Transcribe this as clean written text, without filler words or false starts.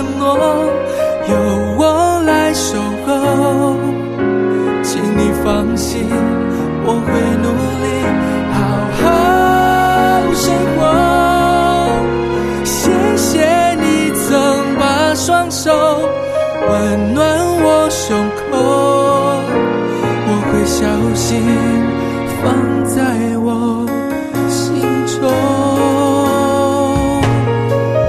诺，由我来守候。请你放心，我会努力好好生活。谢谢你曾把双手温暖我胸口，我会小心放在我